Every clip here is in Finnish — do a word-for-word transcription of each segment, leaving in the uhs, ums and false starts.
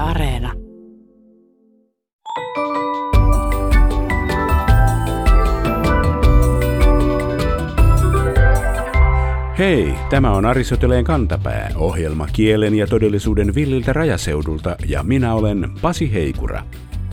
Areena. Hei, tämä on Aristoteleen kantapää, ohjelma kielen ja todellisuuden villiltä rajaseudulta, ja minä olen Pasi Heikura.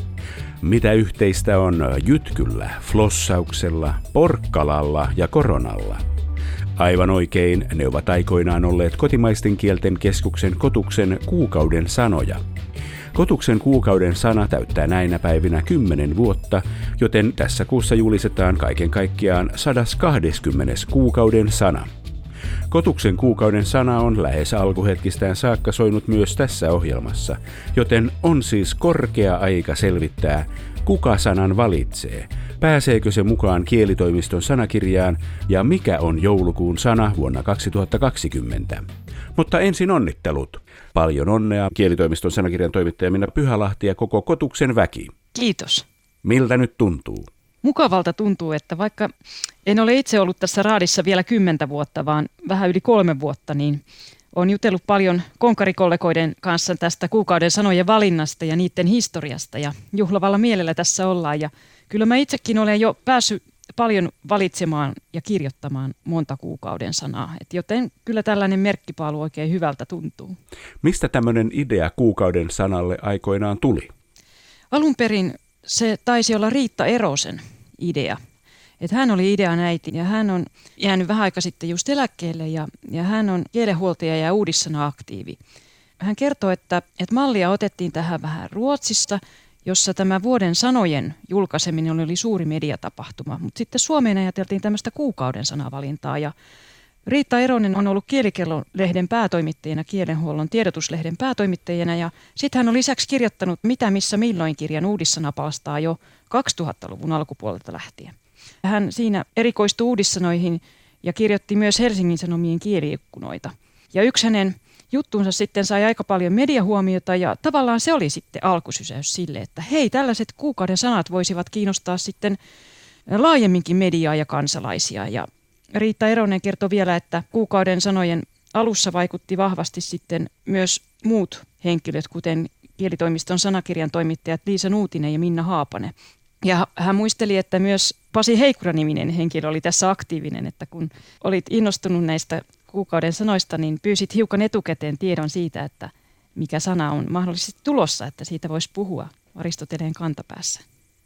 Mitä yhteistä on jytkyllä, flossauksella, porkkalalla ja koronalla? Aivan oikein, ne ovat aikoinaan olleet kotimaisten kielten keskuksen Kotuksen kuukauden sanoja. Kotuksen kuukauden sana täyttää näinä päivinä kymmenen vuotta, joten tässä kuussa julistetaan kaiken kaikkiaan sata kaksikymmentä kuukauden sana. Kotuksen kuukauden sana on lähes alkuhetkistään saakka soinut myös tässä ohjelmassa, joten on siis korkea aika selvittää, kuka sanan valitsee, pääseekö se mukaan kielitoimiston sanakirjaan ja mikä on joulukuun sana vuonna kaksituhattakaksikymmentä. Mutta ensin onnittelut. Paljon onnea kielitoimiston sanakirjan toimittaja Minna Pyhälahti ja koko Kotuksen väki. Kiitos. Miltä nyt tuntuu? Mukavalta tuntuu, että vaikka en ole itse ollut tässä raadissa vielä kymmentä vuotta, vaan vähän yli kolme vuotta, niin olen jutellut paljon konkarikollegoiden kanssa tästä kuukauden sanojen valinnasta ja niiden historiasta, ja juhlavalla mielellä tässä ollaan. Ja kyllä mä itsekin olen jo päässyt paljon valitsemaan ja kirjoittamaan monta kuukauden sanaa, et joten kyllä tällainen merkkipaalu oikein hyvältä tuntuu. Mistä tämmöinen idea kuukauden sanalle aikoinaan tuli? Alun perin se taisi olla Riitta Erosen idea. Että hän oli idean äiti ja hän on jäänyt vähän aika sitten just eläkkeelle ja, ja hän on kielenhuoltaja ja uudissana-aktiivi. Hän kertoo, että, että mallia otettiin tähän vähän Ruotsista, jossa tämä vuoden sanojen julkaiseminen oli suuri mediatapahtuma. Mutta sitten Suomeen ajateltiin tämmöistä kuukauden sanavalintaa ja Riitta Eronen on ollut Kielikello-lehden päätoimittajana, kielenhuollon tiedotuslehden päätoimittajana ja sitten hän on lisäksi kirjoittanut Mitä, missä, milloin -kirjan uudissanapalstaa jo kaksituhattaluvun alkupuolelta lähtien. Hän siinä erikoistui uudissanoihin ja kirjoitti myös Helsingin Sanomien kieliikkunoita. Ja yksi hänen juttuunsa sitten sai aika paljon mediahuomiota ja tavallaan se oli sitten alkusysäys sille, että hei, tällaiset kuukauden sanat voisivat kiinnostaa sitten laajemminkin mediaa ja kansalaisia. Ja Riitta Eronen kertoi vielä, että kuukauden sanojen alussa vaikutti vahvasti sitten myös muut henkilöt, kuten kielitoimiston sanakirjan toimittajat Liisa Nuutinen ja Minna Haapanen. Ja hän muisteli, että myös Pasi Heikura-niminen henkilö oli tässä aktiivinen, että kun olit innostunut näistä kuukauden sanoista, niin pyysit hiukan etukäteen tiedon siitä, että mikä sana on mahdollisesti tulossa, että siitä voisi puhua Aristoteleen kantapäässä.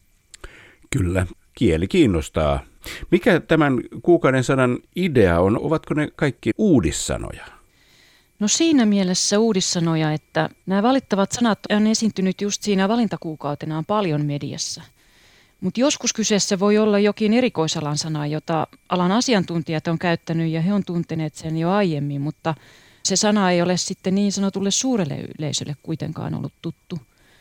Kyllä, kieli kiinnostaa. Mikä tämän kuukauden sanan idea on? Ovatko ne kaikki uudissanoja? No siinä mielessä uudissanoja, että nämä valittavat sanat on esiintynyt just siinä valintakuukautenaan paljon mediassa. Mutta joskus kyseessä voi olla jokin erikoisalan sana, jota alan asiantuntijat on käyttänyt ja he on tunteneet sen jo aiemmin, mutta se sana ei ole sitten niin sanotulle suurelle yleisölle kuitenkaan ollut tuttu.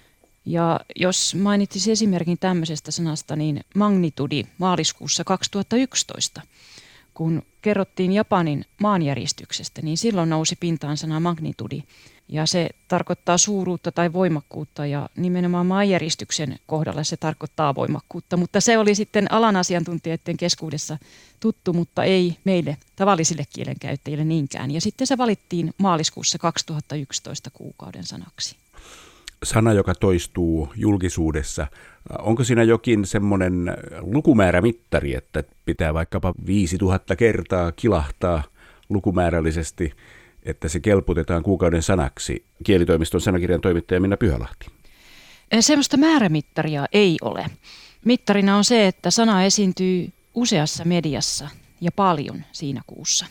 Ja jos mainitsisin esimerkin tämmöisestä sanasta, niin magnitudi maaliskuussa kaksituhattayksitoista, kun kerrottiin Japanin maanjäristyksestä, niin silloin nousi pintaan sana magnitudi. Ja se tarkoittaa suuruutta tai voimakkuutta ja nimenomaan maanjäristyksen kohdalla se tarkoittaa voimakkuutta. Mutta se oli sitten alan asiantuntijoiden keskuudessa tuttu, mutta ei meille tavallisille kielenkäyttäjille niinkään. Ja sitten se valittiin maaliskuussa kaksituhattayksitoista kuukauden sanaksi. Sana, joka toistuu julkisuudessa. Onko siinä jokin semmoinen lukumäärämittari, että pitää vaikkapa viisituhatta kertaa kilahtaa lukumäärällisesti, että se kelputetaan kuukauden sanaksi? Kielitoimiston sanakirjan toimittaja Minna Pyhälahti. Semmoista määrämittaria ei ole. Mittarina on se, että sana esiintyy useassa mediassa ja paljon siinä kuussa.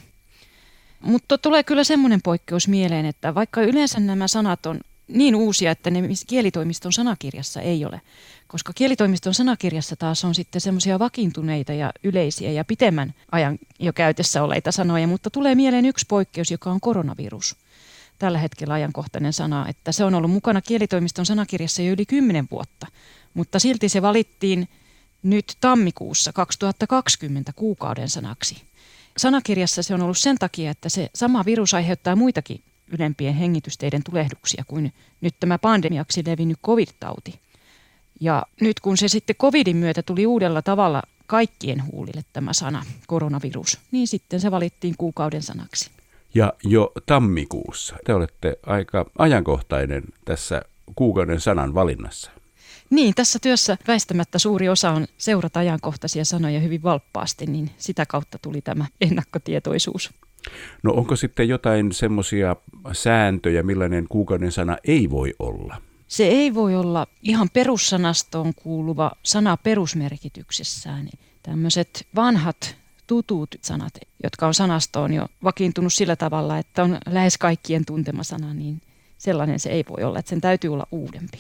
Mutta tulee kyllä semmoinen poikkeus mieleen, että vaikka yleensä nämä sanat on niin uusia, että ne kielitoimiston sanakirjassa ei ole, koska kielitoimiston sanakirjassa taas on sitten semmoisia vakiintuneita ja yleisiä ja pitemmän ajan jo käytössä oleita sanoja, mutta tulee mieleen yksi poikkeus, joka on koronavirus. Tällä hetkellä ajankohtainen sana, että se on ollut mukana kielitoimiston sanakirjassa jo yli kymmenen vuotta, mutta silti se valittiin nyt tammikuussa kaksituhattakaksikymmentä kuukauden sanaksi. Sanakirjassa se on ollut sen takia, että se sama virus aiheuttaa muitakin ylempien hengitysteiden tulehduksia kuin nyt tämä pandemiaksi levinnyt covid-tauti. Ja nyt kun se sitten covidin myötä tuli uudella tavalla kaikkien huulille tämä sana, koronavirus, niin sitten se valittiin kuukauden sanaksi. Ja jo tammikuussa te olette aika ajankohtainen tässä kuukauden sanan valinnassa? Niin, tässä työssä väistämättä suuri osa on seurata ajankohtaisia sanoja hyvin valppaasti, niin sitä kautta tuli tämä ennakkotietoisuus. No onko sitten jotain semmoisia sääntöjä, millainen kuukauden sana ei voi olla? Se ei voi olla ihan perussanastoon kuuluva sana perusmerkityksessään. Tämmöiset vanhat tutut sanat, jotka on sanastoon jo vakiintunut sillä tavalla, että on lähes kaikkien tuntema sana, niin sellainen se ei voi olla, että sen täytyy olla uudempi.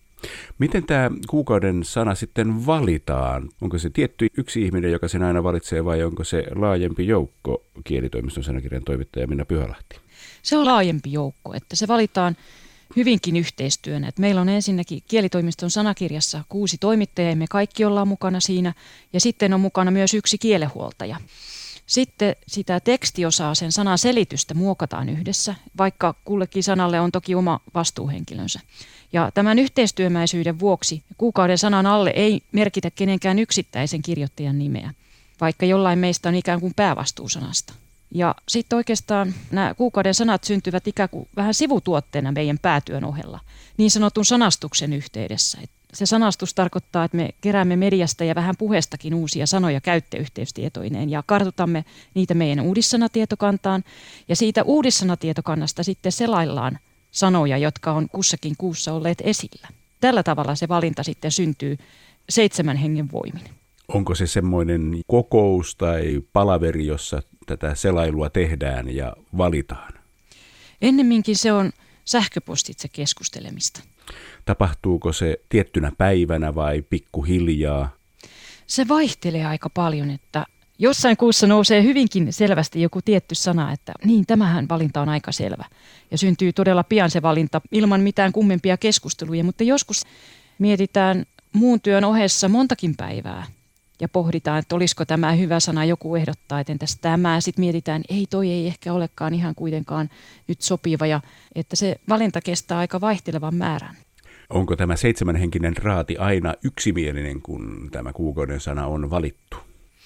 Miten tämä kuukauden sana sitten valitaan? Onko se tietty yksi ihminen, joka sen aina valitsee, vai onko se laajempi joukko, Kielitoimiston sanakirjan toimittaja Minna Pyhälahti? Se on laajempi joukko, että se valitaan hyvinkin yhteistyönä. Että meillä on ensinnäkin Kielitoimiston sanakirjassa kuusi toimittajaa ja me kaikki ollaan mukana siinä. Ja sitten on mukana myös yksi kielenhuoltaja. Sitten sitä tekstiosaa, sen sanan selitystä muokataan yhdessä, vaikka kullekin sanalle on toki oma vastuuhenkilönsä. Ja tämän yhteistyömäisyyden vuoksi kuukauden sanan alle ei merkitä kenenkään yksittäisen kirjoittajan nimeä, vaikka jollain meistä on ikään kuin päävastuusanasta. Ja sitten oikeastaan nämä kuukauden sanat syntyvät ikään kuin vähän sivutuotteena meidän päätyön ohella, niin sanotun sanastuksen yhteydessä. Se sanastus tarkoittaa, että me keräämme mediasta ja vähän puheestakin uusia sanoja käyttöyhteystietoineen ja kartoitamme niitä meidän uudissanatietokantaan. Ja siitä uudissanatietokannasta sitten selaillaan sanoja, jotka on kussakin kuussa olleet esillä. Tällä tavalla se valinta sitten syntyy seitsemän hengen voimin. Onko se semmoinen kokous tai palaveri, jossa tätä selailua tehdään ja valitaan? Ennemminkin se on sähköpostitse keskustelemista. Tapahtuuko se tiettynä päivänä vai pikkuhiljaa? Se vaihtelee aika paljon, että jossain kuussa nousee hyvinkin selvästi joku tietty sana, että niin, tämähän valinta on aika selvä. Ja syntyy todella pian se valinta ilman mitään kummempia keskusteluja, mutta joskus mietitään muun työn ohessa montakin päivää ja pohditaan, että olisiko tämä hyvä sana, joku ehdottaa, että entäs tämä. Sitten mietitään, ei toi ei ehkä olekaan ihan kuitenkaan nyt sopiva ja että se valinta kestää aika vaihtelevan määrän. Onko tämä seitsemänhenkinen raati aina yksimielinen, kun tämä kuukauden sana on valittu?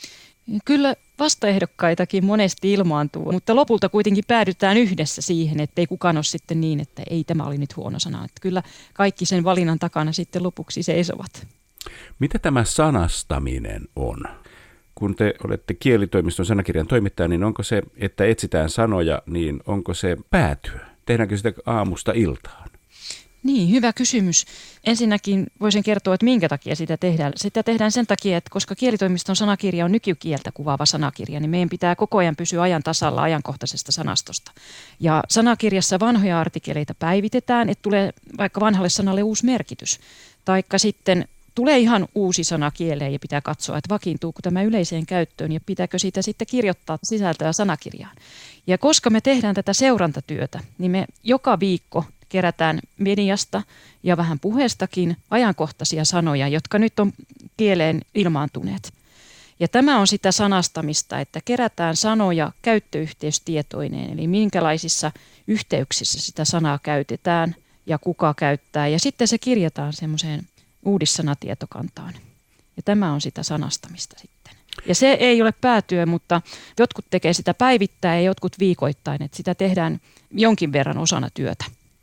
Kyllä vastaehdokkaitakin monesti ilmaantuu, mutta lopulta kuitenkin päädytään yhdessä siihen, että ei kukaan ole sitten niin, että ei tämä oli nyt huono sana. Että kyllä kaikki sen valinnan takana sitten lopuksi seisovat. Mitä tämä sanastaminen on? Kun te olette Kielitoimiston sanakirjan toimittaja, niin onko se, että etsitään sanoja, niin onko se päätyö? Tehdäänkö sitä aamusta iltaan? Niin, hyvä kysymys. Ensinnäkin voisin kertoa, että minkä takia sitä tehdään. Sitä tehdään sen takia, että koska Kielitoimiston sanakirja on nykykieltä kuvaava sanakirja, niin meidän pitää koko ajan pysyä ajan tasalla ajankohtaisesta sanastosta. Ja sanakirjassa vanhoja artikkeleita päivitetään, että tulee vaikka vanhalle sanalle uusi merkitys. Taikka sitten tulee ihan uusi sana kieleen ja pitää katsoa, että vakiintuuko tämä yleiseen käyttöön ja pitääkö siitä sitten kirjoittaa sisältöä sanakirjaan. Ja koska me tehdään tätä seurantatyötä, niin me joka viikko kerätään mediasta ja vähän puheestakin ajankohtaisia sanoja, jotka nyt on kieleen ilmaantuneet. Ja tämä on sitä sanastamista, että kerätään sanoja käyttöyhteystietoineen, eli minkälaisissa yhteyksissä sitä sanaa käytetään ja kuka käyttää. Ja sitten se kirjataan semmoiseen uudissanatietokantaan. Ja tämä on sitä sanastamista sitten. Ja se ei ole päätyö, mutta jotkut tekee sitä päivittäin ja jotkut viikoittain, että sitä tehdään jonkin verran osana työtä.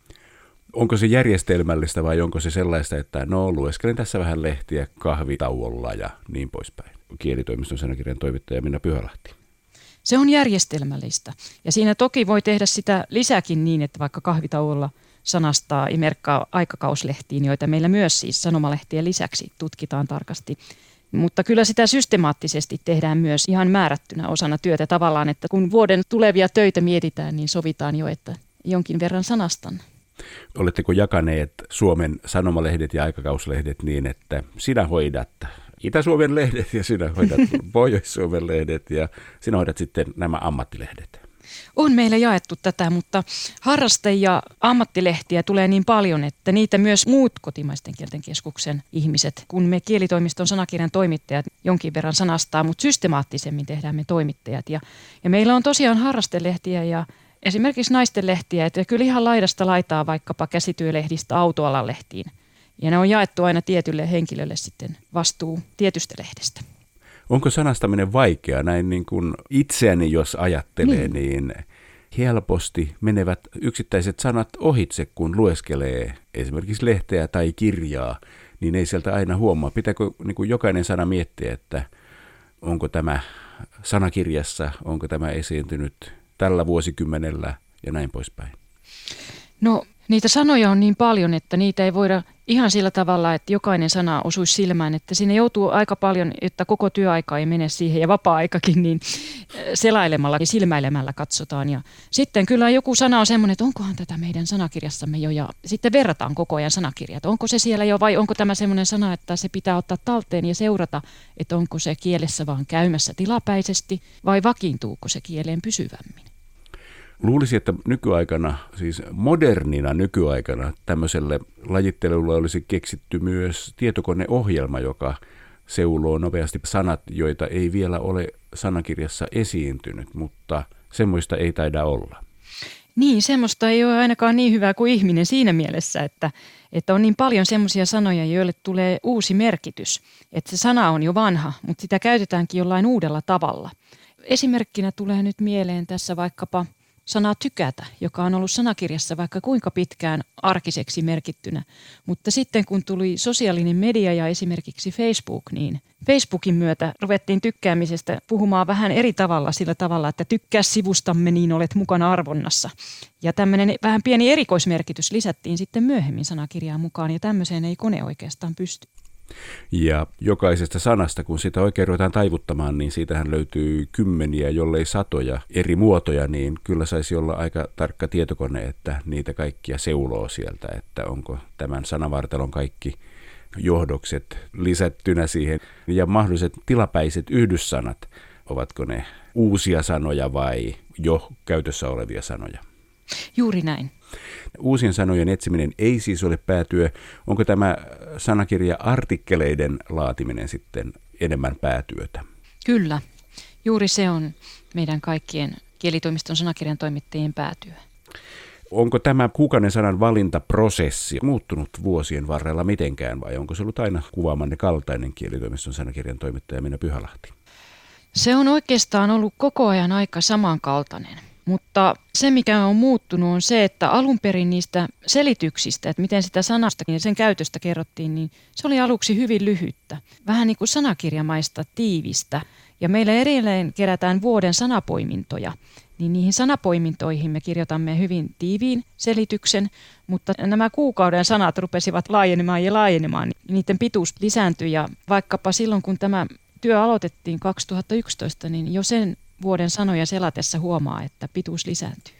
Onko se järjestelmällistä vai onko se sellaista, että no lueskelen tässä vähän lehtiä kahvitauolla ja niin poispäin? Kielitoimiston sanakirjan toimittaja Minna Pyhälahti. Se on järjestelmällistä ja siinä toki voi tehdä sitä lisäkin niin, että vaikka kahvitauolla sanastaa ja merkkaa aikakauslehtiin, joita meillä myös siis sanomalehtien lisäksi tutkitaan tarkasti. Mutta kyllä sitä systemaattisesti tehdään myös ihan määrättynä osana työtä tavallaan, että kun vuoden tulevia töitä mietitään, niin sovitaan jo, että jonkin verran sanastan. Oletteko jakaneet Suomen sanomalehdet ja aikakauslehdet niin, että sinä hoidat Itä-Suomen lehdet ja sinä hoidat Pohjois-Suomen lehdet ja sinä hoidat sitten nämä ammattilehdet? On meillä jaettu tätä, mutta harraste- ja ammattilehtiä tulee niin paljon, että niitä myös muut kotimaisten kielten keskuksen ihmiset, kun me Kielitoimiston sanakirjan toimittajat jonkin verran sanastaa, mutta systemaattisemmin tehdään me toimittajat. Ja, ja meillä on tosiaan harrastelehtiä ja esimerkiksi naisten lehtiä, että kyllä ihan laidasta laitaa vaikkapa käsityölehdistä autoalan lehtiin. Ja ne on jaettu aina tietylle henkilölle sitten vastuu tietystä lehdestä. Onko sanastaminen vaikea? Näin niin kuin itseäni jos ajattelee, niin. niin helposti menevät yksittäiset sanat ohitse, kun lueskelee esimerkiksi lehteä tai kirjaa, niin ei sieltä aina huomaa. Pitääkö niin kuin jokainen sana miettiä, että onko tämä sanakirjassa, onko tämä esiintynyt tällä vuosikymmenellä ja näin poispäin? No niitä sanoja on niin paljon, että niitä ei voida ihan sillä tavalla, että jokainen sana osuisi silmään, että siinä joutuu aika paljon, että koko työaika ei mene siihen ja vapaa-aikakin, niin selailemalla ja silmäilemällä katsotaan. Ja sitten kyllä joku sana on semmoinen, että onkohan tätä meidän sanakirjassamme jo, ja sitten verrataan koko ajan sanakirjat. Onko se siellä jo vai onko tämä semmoinen sana, että se pitää ottaa talteen ja seurata, että onko se kielessä vaan käymässä tilapäisesti vai vakiintuuko se kieleen pysyvämmin? Luulisin, että nykyaikana, siis modernina nykyaikana tämmöiselle lajittelulle olisi keksitty myös tietokoneohjelma, joka seuloo nopeasti sanat, joita ei vielä ole sanakirjassa esiintynyt, mutta semmoista ei taida olla. Niin, semmoista ei ole ainakaan niin hyvää kuin ihminen siinä mielessä, että, että on niin paljon semmoisia sanoja, joille tulee uusi merkitys. Että se sana on jo vanha, mutta sitä käytetäänkin jollain uudella tavalla. Esimerkkinä tulee nyt mieleen tässä vaikkapa sana tykätä, joka on ollut sanakirjassa vaikka kuinka pitkään arkiseksi merkittynä. Mutta sitten kun tuli sosiaalinen media ja esimerkiksi Facebook, niin Facebookin myötä ruvettiin tykkäämisestä puhumaan vähän eri tavalla sillä tavalla, että tykkää sivustamme, niin olet mukana arvonnassa. Ja tämmöinen vähän pieni erikoismerkitys lisättiin sitten myöhemmin sanakirjaan mukaan ja tämmöiseen ei kone oikeastaan pysty. Ja jokaisesta sanasta, kun sitä oikein ruvetaan taivuttamaan, niin siitähän löytyy kymmeniä, jollei satoja eri muotoja, niin kyllä saisi olla aika tarkka tietokone, että niitä kaikkia seuloo sieltä, että onko tämän sanavartalon kaikki johdokset lisättynä siihen. Ja mahdolliset tilapäiset yhdyssanat, ovatko ne uusia sanoja vai jo käytössä olevia sanoja? Juuri näin. Uusien sanojen etsiminen ei siis ole päätyö. Onko tämä sanakirja artikkeleiden laatiminen sitten enemmän päätyötä? Kyllä. Juuri se on meidän kaikkien kielitoimiston sanakirjan toimittajien päätyö. Onko tämä kuukauden sanan valintaprosessi muuttunut vuosien varrella mitenkään vai onko se ollut aina kuvaamanne kaltainen kielitoimiston sanakirjan toimittaja Minna Pyhälahti? Se on oikeastaan ollut koko ajan aika samankaltainen. Mutta se, mikä on muuttunut, on se, että alun perin niistä selityksistä, että miten sitä sanasta ja sen käytöstä kerrottiin, niin se oli aluksi hyvin lyhyttä. Vähän niin kuin sanakirjamaista tiivistä. Ja meillä edelleen kerätään vuoden sanapoimintoja. Niin niihin sanapoimintoihin me kirjoitamme hyvin tiiviin selityksen, mutta nämä kuukauden sanat rupesivat laajenemaan ja laajenemaan. Niiden pituus lisääntyi ja vaikkapa silloin, kun tämä työ aloitettiin kaksituhattayksitoista, niin jo sen vuoden sanoja selatessa huomaa, että pituus lisääntyy.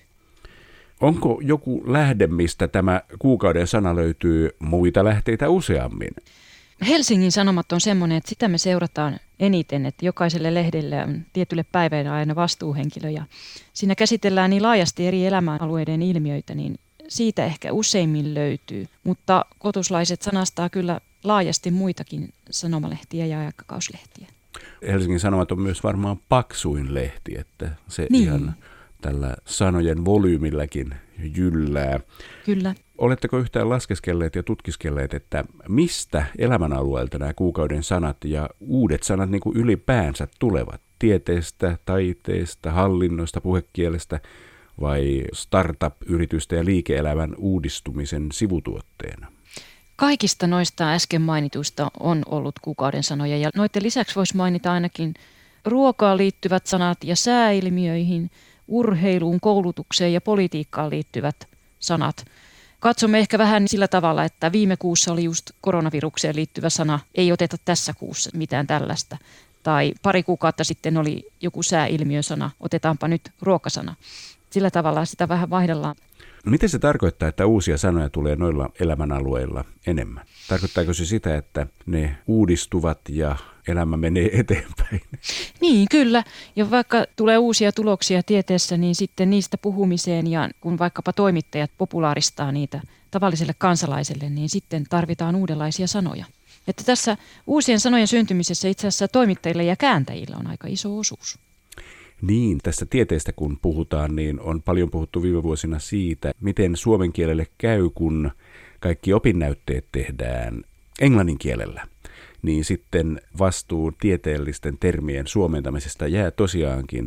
Onko joku lähde, mistä tämä kuukauden sana löytyy muita lähteitä useammin? Helsingin Sanomat on semmoinen, että sitä me seurataan eniten, että jokaiselle lehdelle on tietylle päivälle aina vastuuhenkilö ja siinä käsitellään niin laajasti eri elämänalueiden ilmiöitä, niin siitä ehkä useimmin löytyy, mutta kotuslaiset sanastaa kyllä laajasti muitakin sanomalehtiä ja aikakauslehtiä. Helsingin Sanomat on myös varmaan paksuin lehti, että se niin. Ihan tällä sanojen volyymilläkin jyllää. Kyllä. Oletteko yhtään laskeskelleet ja tutkiskelleet, että mistä elämänalueelta nämä kuukauden sanat ja uudet sanat niin kuin ylipäänsä tulevat? Tieteestä, taiteesta, hallinnosta, puhekielestä vai startup-yritystä ja liike-elämän uudistumisen sivutuotteena? Kaikista noista äsken mainituista on ollut kuukauden sanoja ja noiden lisäksi voisi mainita ainakin ruokaan liittyvät sanat ja sääilmiöihin, urheiluun, koulutukseen ja politiikkaan liittyvät sanat. Katsomme ehkä vähän sillä tavalla, että viime kuussa oli just koronavirukseen liittyvä sana, ei oteta tässä kuussa mitään tällaista. Tai pari kuukautta sitten oli joku sääilmiösana, otetaanpa nyt ruokasana. Sillä tavalla sitä vähän vaihdellaan. Miten se tarkoittaa, että uusia sanoja tulee noilla elämänalueilla enemmän? Tarkoittaako se sitä, että ne uudistuvat ja elämä menee eteenpäin? Niin, kyllä. Ja vaikka tulee uusia tuloksia tieteessä, niin sitten niistä puhumiseen ja kun vaikkapa toimittajat populaaristaa niitä tavalliselle kansalaiselle, niin sitten tarvitaan uudenlaisia sanoja. Että tässä uusien sanojen syntymisessä itse asiassa toimittajilla ja kääntäjillä on aika iso osuus. Niin, tästä tieteestä kun puhutaan, niin on paljon puhuttu viime vuosina siitä, miten suomen kielelle käy, kun kaikki opinnäytteet tehdään englannin kielellä. Niin sitten vastuu tieteellisten termien suomentamisesta jää tosiaankin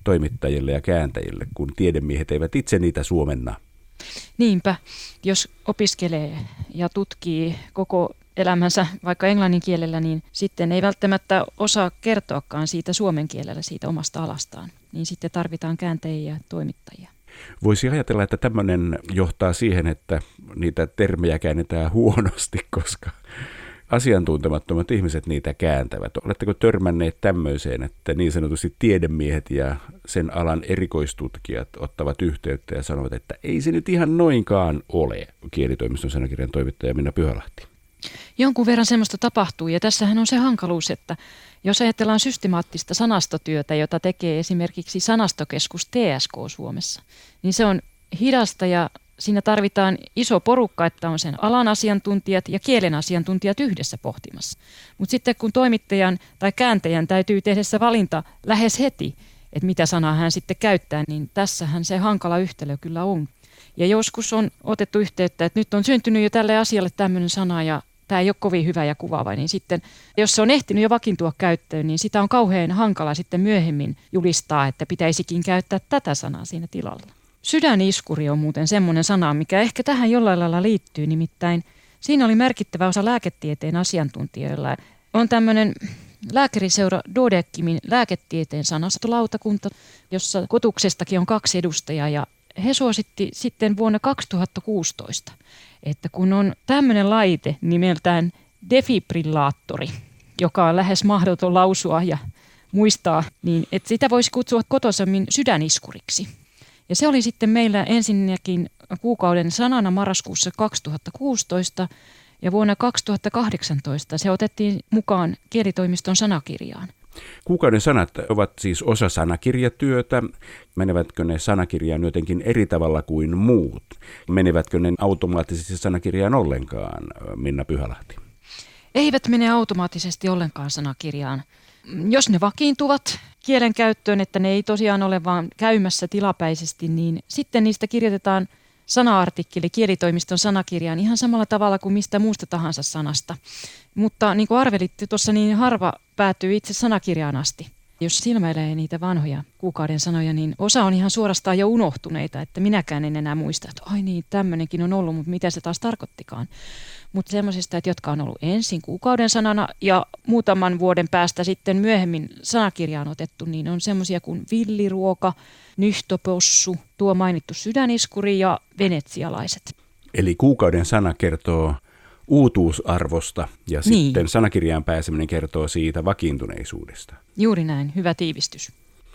toimittajille ja kääntäjille, kun tiedemiehet eivät itse niitä suomenna. Niinpä, jos opiskelee ja tutkii koko elämänsä vaikka englannin kielellä, niin sitten ei välttämättä osaa kertoakaan siitä suomen kielellä siitä omasta alastaan. Niin sitten tarvitaan kääntäjiä ja toimittajia. Voisi ajatella, että tämmöinen johtaa siihen, että niitä termejä käännetään huonosti, koska asiantuntemattomat ihmiset niitä kääntävät. Oletteko törmänneet tämmöiseen, että niin sanotusti tiedemiehet ja sen alan erikoistutkijat ottavat yhteyttä ja sanovat, että ei se nyt ihan noinkaan ole, Kielitoimiston sanakirjan toimittaja Minna Pyhälahti? Jonkun verran semmoista tapahtuu, ja tässähän on se hankaluus, että jos ajatellaan systemaattista sanastotyötä, jota tekee esimerkiksi sanastokeskus T S K Suomessa, niin se on hidasta ja siinä tarvitaan iso porukka, että on sen alan asiantuntijat ja kielen asiantuntijat yhdessä pohtimassa. Mutta sitten kun toimittajan tai kääntäjän täytyy tehdä se valinta lähes heti, että mitä sanaa hän sitten käyttää, niin tässähän se hankala yhtälö kyllä on. Ja joskus on otettu yhteyttä, että nyt on syntynyt jo tälle asialle tämmöinen sana ja tämä ei ole kovin hyvä ja kuvaava, niin sitten jos se on ehtinyt jo vakiintua käyttöön, niin sitä on kauhean hankala sitten myöhemmin julistaa, että pitäisikin käyttää tätä sanaa siinä tilalla. Sydäniskuri on muuten semmoinen sana, mikä ehkä tähän jollain lailla liittyy, nimittäin siinä oli merkittävä osa lääketieteen asiantuntijoilla. On tämmöinen lääkäriseura Dodeckimin lääketieteen sanastolautakunta, jossa Kotuksestakin on kaksi edustajaa ja he suositti sitten vuonna kaksituhattakuusitoista, että kun on tämmöinen laite nimeltään defibrillaattori, joka on lähes mahdoton lausua ja muistaa, niin että sitä voisi kutsua kotoisemmin sydäniskuriksi. Ja se oli sitten meillä ensinnäkin kuukauden sanana marraskuussa kaksituhattakuusitoista ja vuonna kaksituhattakahdeksantoista se otettiin mukaan Kielitoimiston sanakirjaan. Kuukauden sanat ovat siis osa sanakirjatyötä. Menevätkö ne sanakirjaan jotenkin eri tavalla kuin muut? Menevätkö ne automaattisesti sanakirjaan ollenkaan, Minna Pyhälahti? Eivät mene automaattisesti ollenkaan sanakirjaan. Jos ne vakiintuvat kielen käyttöön, että ne ei tosiaan ole vaan käymässä tilapäisesti, niin sitten niistä kirjoitetaan sana-artikkeli Kielitoimiston sanakirjaan ihan samalla tavalla kuin mistä muusta tahansa sanasta. Mutta niin kuin arvelitte tuossa, niin harva päätyy itse sanakirjaan asti. Jos silmäilee niitä vanhoja kuukauden sanoja, niin osa on ihan suorastaan jo unohtuneita, että minäkään en enää muista, että ai niin, tämmöinenkin on ollut, mutta mitä se taas tarkoittikaan. Mutta semmoisista, että jotka on ollut ensin kuukauden sanana ja muutaman vuoden päästä sitten myöhemmin sanakirjaan otettu, niin on semmoisia kuin villiruoka, nyhtopossu, tuo mainittu sydäniskuri ja venetsialaiset. Eli kuukauden sana kertoo uutuusarvosta ja niin. Sitten sanakirjaan pääseminen kertoo siitä vakiintuneisuudesta. Juuri näin, hyvä tiivistys.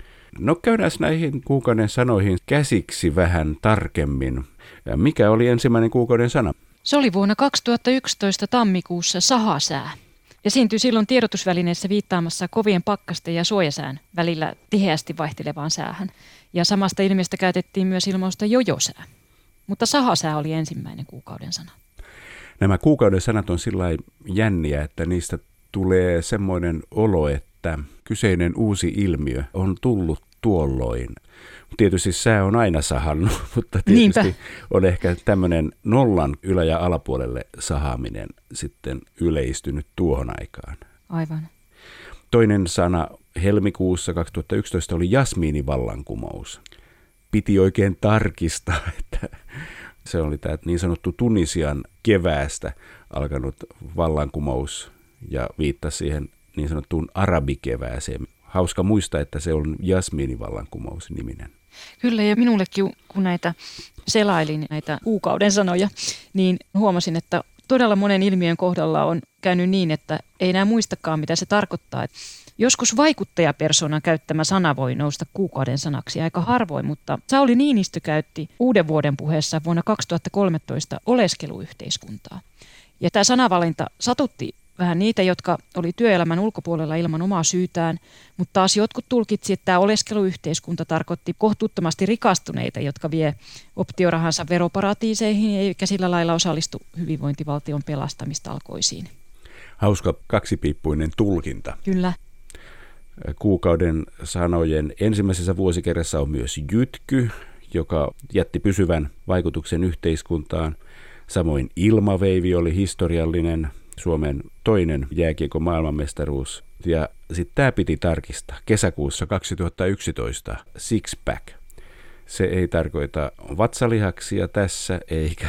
No käydään näihin kuukauden sanoihin käsiksi vähän tarkemmin. Mikä oli ensimmäinen kuukauden sana? Se oli vuonna kaksituhattayksitoista tammikuussa sahasää. Ja siintyi silloin tiedotusvälineessä viittaamassa kovien pakkasten ja suojasään välillä tiheästi vaihtelevaan säähän. Ja samasta ilmiöstä käytettiin myös ilmausta jojosää. Mutta sahasää oli ensimmäinen kuukauden sana. Nämä kuukauden sanat on sillä jänniä, että niistä tulee semmoinen olo, että kyseinen uusi ilmiö on tullut tuolloin. Tietysti sää on aina sahannut, mutta tietysti Niinpä. On ehkä tämmöinen nollan ylä- ja alapuolelle sahaaminen sitten yleistynyt tuohon aikaan. Aivan. Toinen sana helmikuussa kaksituhattayksitoista oli jasmiinivallankumous. Piti oikein tarkistaa, että se oli tämä niin sanottu Tunisian keväästä alkanut vallankumous ja viittasi siihen niin sanottuun arabikevääseen. Hauska muistaa, että se on jasmiinivallankumous niminen. Kyllä, ja minullekin, kun näitä selailin näitä kuukauden sanoja, niin huomasin, että todella monen ilmiön kohdalla on käynyt niin, että ei enää muistakaan, mitä se tarkoittaa. Joskus vaikuttajapersonan käyttämä sana voi nousta kuukauden sanaksi aika harvoin, mutta Sauli Niinistö käytti uuden vuoden puheessa vuonna kaksituhattakolmetoista oleskeluyhteiskuntaa. Ja tämä sanavalinta satutti vähän niitä, jotka oli työelämän ulkopuolella ilman omaa syytään, mutta taas jotkut tulkitsi, että tämä oleskeluyhteiskunta tarkoitti kohtuuttomasti rikastuneita, jotka vie optiorahansa veroparatiiseihin eikä sillä lailla osallistu hyvinvointivaltion pelastamistalkoisiin. Hauska kaksipiippuinen tulkinta. Kyllä. Kuukauden sanojen ensimmäisessä vuosikerrassa on myös jytky, joka jätti pysyvän vaikutuksen yhteiskuntaan. Samoin ilmaveivi oli historiallinen. Suomen toinen jääkiekon maailmanmestaruus. Ja sitten tämä piti tarkistaa kesäkuussa kaksituhattayksitoista, six pack. Se ei tarkoita vatsalihaksia tässä, eikä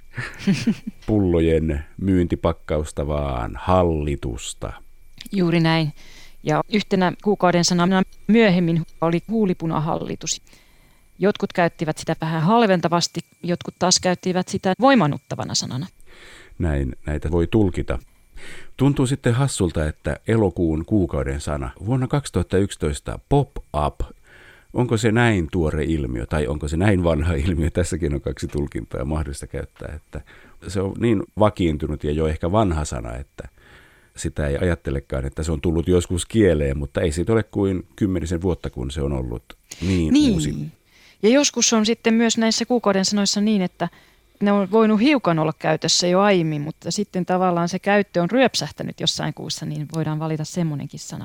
pullojen myyntipakkausta, vaan hallitusta. Juuri näin. Ja yhtenä kuukauden sanana myöhemmin oli huulipunahallitus. Jotkut käyttivät sitä vähän halventavasti, jotkut taas käyttivät sitä voimannuttavana sanana. Näin näitä voi tulkita. Tuntuu sitten hassulta, että elokuun kuukauden sana vuonna kaksituhattayksitoista pop-up. Onko se näin tuore ilmiö tai onko se näin vanha ilmiö? Tässäkin on kaksi tulkintaa mahdollista käyttää. Että se on niin vakiintunut ja jo ehkä vanha sana, että sitä ei ajattelekaan, että se on tullut joskus kieleen, mutta ei siitä ole kuin kymmenisen vuotta, kun se on ollut niin, niin uusi. Ja joskus on sitten myös näissä kuukauden sanoissa niin, että ne on voinut hiukan olla käytössä jo aiemmin, mutta sitten tavallaan se käyttö on ryöpsähtänyt jossain kuussa, niin voidaan valita semmoinenkin sana.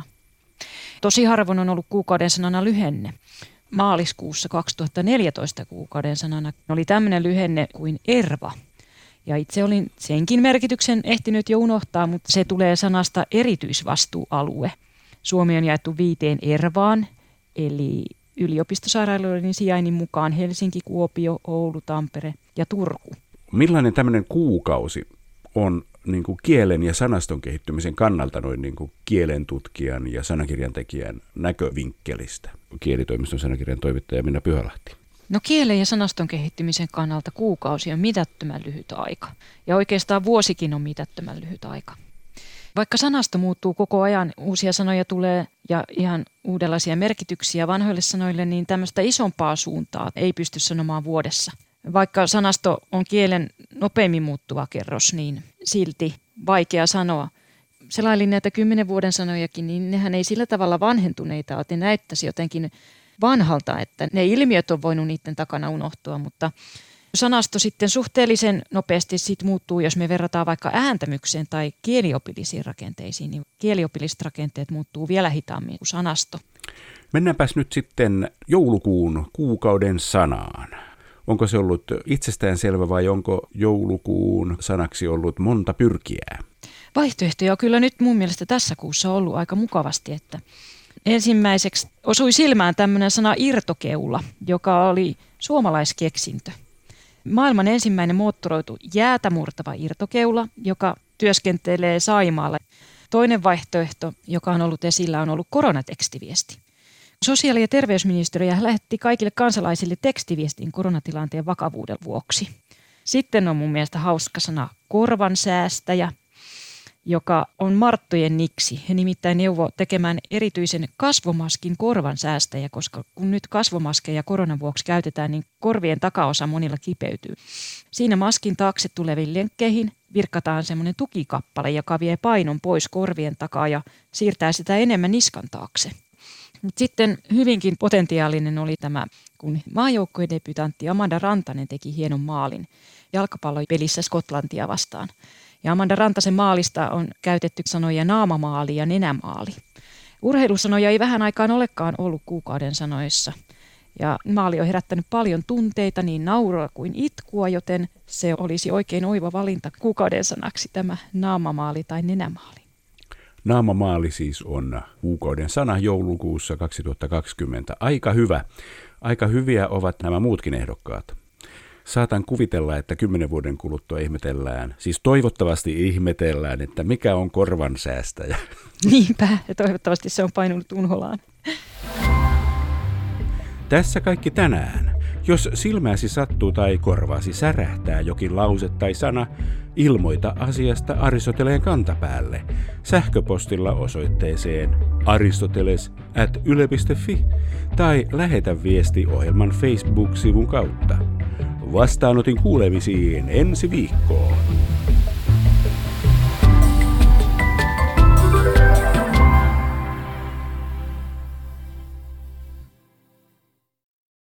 Tosi harvoin on ollut kuukauden sanana lyhenne. Maaliskuussa kaksituhattaneljätoista kuukauden sanana oli tämmöinen lyhenne kuin erva. Ja itse olin senkin merkityksen ehtinyt jo unohtaa, mutta se tulee sanasta erityisvastuualue. Suomi on jaettu viiteen ervaan, eli yliopistosairaaloiden sijainnin mukaan Helsinki, Kuopio, Oulu, Tampere ja Turku. Millainen tämmöinen kuukausi on niin kuin kielen ja sanaston kehittymisen kannalta noin niin kuin kielen tutkijan ja sanakirjan tekijän näkövinkkelistä? Kielitoimiston sanakirjan toimittaja Minna Pyhälahti. No kielen ja sanaston kehittymisen kannalta kuukausi on mitättömän lyhyt aika. Ja oikeastaan vuosikin on mitättömän lyhyt aika. Vaikka sanasto muuttuu koko ajan, uusia sanoja tulee ja ihan uudenlaisia merkityksiä vanhoille sanoille, niin tämmöistä isompaa suuntaa ei pysty sanomaan vuodessa. Vaikka sanasto on kielen nopeimmin muuttuva kerros, niin silti vaikea sanoa. Selailin näitä kymmenen vuoden sanojakin, niin nehän ei sillä tavalla vanhentuneita ole, että näyttäisi jotenkin vanhalta, että ne ilmiöt on voinut niiden takana unohtua, mutta sanasto sitten suhteellisen nopeasti sit muuttuu, jos me verrataan vaikka ääntämykseen tai kieliopillisiin rakenteisiin, niin kieliopilliset rakenteet muuttuu vielä hitaammin kuin sanasto. Mennäänpäs nyt sitten joulukuun kuukauden sanaan. Onko se ollut itsestäänselvä vai onko joulukuun sanaksi ollut monta pyrkiää? Vaihtoehtoja on kyllä nyt mun mielestä tässä kuussa ollut aika mukavasti, että ensimmäiseksi osui silmään tämmöinen sana irtokeula, joka oli suomalaiskeksintö. Maailman ensimmäinen moottoroitu jäätä murtava irtokeula, joka työskentelee Saimaalla. Toinen vaihtoehto, joka on ollut esillä, on ollut koronatekstiviesti. Sosiaali- ja terveysministeriö lähetti kaikille kansalaisille tekstiviestin koronatilanteen vakavuuden vuoksi. Sitten on mun mielestä hauska sana korvansäästäjä, joka on Marttojen niksi. He nimittäin neuvoo tekemään erityisen kasvomaskin korvansäästäjä, koska kun nyt kasvomaskeja koronan vuoksi käytetään, niin korvien takaosa monilla kipeytyy. Siinä maskin taakse tuleviin lenkkeihin virkataan semmoinen tukikappale, joka vie painon pois korvien takaa ja siirtää sitä enemmän niskan taakse. Mut sitten hyvinkin potentiaalinen oli tämä, kun maajoukkojen debyytantti Amanda Rantanen teki hienon maalin jalkapallopelissä Skotlantia vastaan. Ja Amanda Rantasen maalista on käytetty sanoja naamamaali ja nenämaali. Urheilusanoja ei vähän aikaan olekaan ollut kuukauden sanoissa. Ja maali on herättänyt paljon tunteita, niin naurua kuin itkua, joten se olisi oikein oiva valinta kuukauden sanaksi tämä naamamaali tai nenämaali. Naamamaali siis on kuukauden sana joulukuussa kaksituhattakaksikymmentä. Aika hyvä. Aika hyviä ovat nämä muutkin ehdokkaat. Saatan kuvitella, että kymmenen vuoden kuluttua ihmetellään, siis toivottavasti ihmetellään, että mikä on korvansäästäjä. Niinpä, ja toivottavasti se on painunut unholaan. Tässä kaikki tänään. Jos silmäsi sattuu tai korvaasi särähtää jokin lause tai sana, ilmoita asiasta Aristoteleen kantapäälle sähköpostilla osoitteeseen aristoteles at yle piste fi tai lähetä viesti ohjelman Facebook-sivun kautta. Vastaanotin kuulemisiin ensi viikkoon.